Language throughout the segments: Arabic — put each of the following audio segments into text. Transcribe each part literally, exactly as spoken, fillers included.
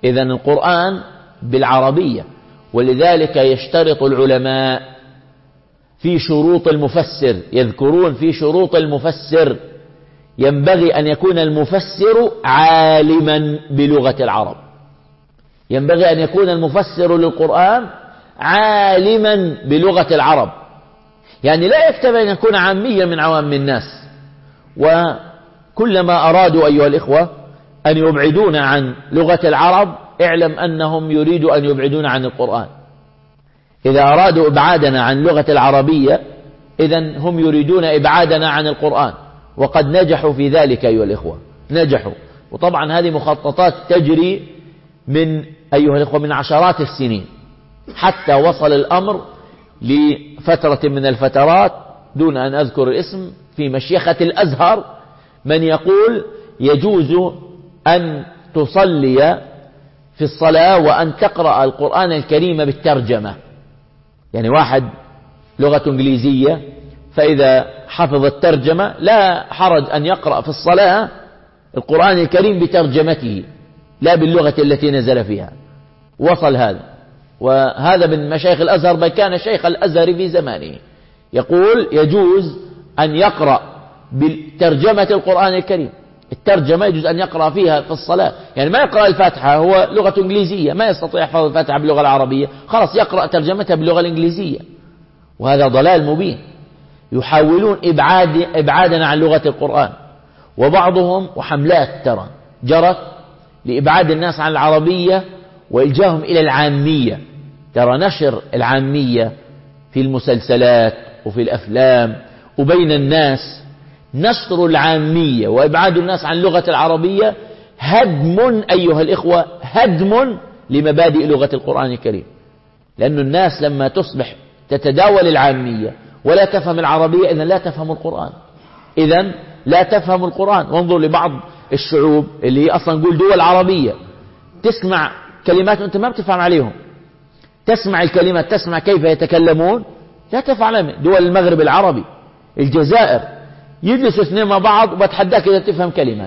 إذن القرآن بالعربية، ولذلك يشترط العلماء في شروط المفسر، يذكرون في شروط المفسر ينبغي أن يكون المفسر عالما بلغة العرب، ينبغي أن يكون المفسر للقرآن عالما بلغة العرب، يعني لا يكتفي أن يكون عاميا من عوام الناس. وكلما أرادوا أيها الإخوة أن يبعدون عن لغة العرب اعلم أنهم يريدوا أن يبعدون عن القرآن. إذا أرادوا إبعادنا عن لغة العربية إذن هم يريدون إبعادنا عن القرآن، وقد نجحوا في ذلك أيها الإخوة، نجحوا. وطبعا هذه مخططات تجري من أيها الإخوة من عشرات السنين، حتى وصل الأمر لفترة من الفترات دون أن أذكر الاسم في مشيخة الأزهر من يقول يجوز أن تصلي في الصلاة وأن تقرأ القرآن الكريم بالترجمة. يعني واحد لغة إنجليزية فإذا حفظ الترجمة لا حرج أن يقرأ في الصلاة القرآن الكريم بترجمته لا باللغة التي نزل فيها. وصل هذا، وهذا من مشايخ الأزهر بل كان شيخ الأزهر في زمانه، يقول يجوز أن يقرأ بترجمة القرآن الكريم، الترجمة يجوز أن يقرأ فيها في الصلاة، يعني ما يقرأ الفاتحة، هو لغة إنجليزية ما يستطيع يحفظ الفاتحة باللغة العربية، خلاص يقرأ ترجمتها باللغة الإنجليزية، وهذا ضلال مبين. يحاولون إبعاد إبعادنا عن لغة القرآن، وبعضهم وحملات ترى جرت لإبعاد الناس عن العربية وإلجاهم إلى العامية. ترى نشر العامية في المسلسلات وفي الأفلام وبين الناس، نشر العامية وإبعاد الناس عن اللغة العربية هدم أيها الإخوة، هدم لمبادئ لغة القرآن الكريم. لأن الناس لما تصبح تتداول العامية ولا تفهم العربية إذن لا تفهم القرآن، إذن لا تفهم القرآن. وانظر لبعض الشعوب اللي هي أصلا نقول دول عربية، تسمع كلمات أنت ما بتفهم عليهم، تسمع الكلمات تسمع كيف يتكلمون لا تفهم. دول المغرب العربي، الجزائر، يجلسوا اثنين مع بعض وبتحداك إذا تفهم كلمة،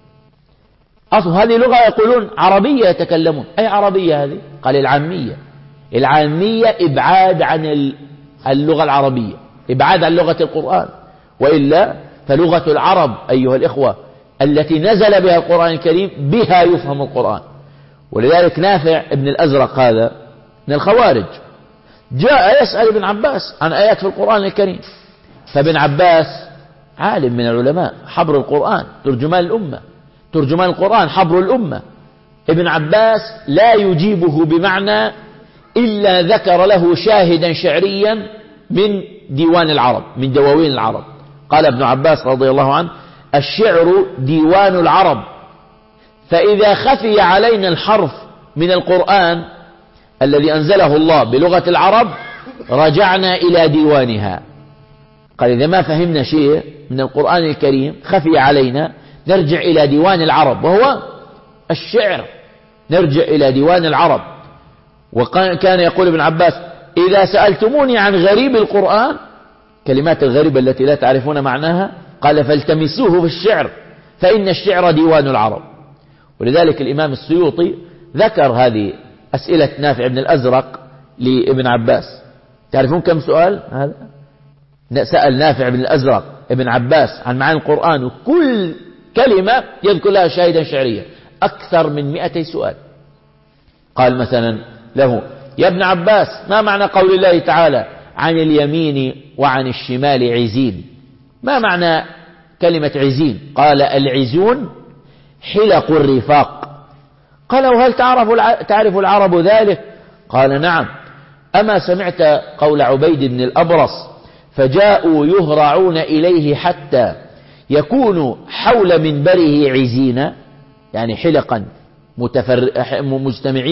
أصلا هذه لغة يقولون عربية يتكلمون. أي عربية هذه؟ قال العامية. العامية إبعاد عن اللغة العربية، إبعاد عن لغة القرآن، وإلا فلغة العرب أيها الإخوة التي نزل بها القرآن الكريم بها يفهم القرآن. ولذلك نافع ابن الأزرق هذا من الخوارج جاء يسأل ابن عباس عن آيات في القرآن الكريم، فابن عباس عالم من العلماء حبر القرآن، ترجمان الأمة، ترجمان القرآن حبر الأمة. ابن عباس لا يجيبه بمعنى إلا ذكر له شاهدا شعريا من ديوان العرب، من دواوين العرب. قال ابن عباس رضي الله عنه: الشعر ديوان العرب، فإذا خفي علينا الحرف من القرآن الذي أنزله الله بلغة العرب رجعنا إلى ديوانها. قال إذا ما فهمنا شيء من القرآن الكريم خفي علينا نرجع إلى ديوان العرب وهو الشعر، نرجع إلى ديوان العرب. وكان يقول ابن عباس: إذا سألتموني عن غريب القرآن، كلمات الغريبة التي لا تعرفون معناها، قال فالتمسوه في الشعر فإن الشعر ديوان العرب. ولذلك الإمام السيوطي ذكر هذه أسئلة نافع بن الأزرق لابن عباس. تعرفون كم سؤال هذا؟ سأل نافع بن الأزرق ابن عباس عن معاني القرآن، وكل كلمة يذكر لها شاهدا شعريا، أكثر من مئتي سؤال. قال مثلا له: يا ابن عباس ما معنى قول الله تعالى عن اليمين وعن الشمال عزين؟ ما معنى كلمة عزين؟ قال: العزون حلق الرفاق. قال: وهل تعرف تعرف العرب ذلك؟ قال: نعم. أما سمعت قول عبيد بن الأبرص: فجاءوا يهرعون إليه حتى يكون حول منبره عزين، يعني حلقا مجتمعين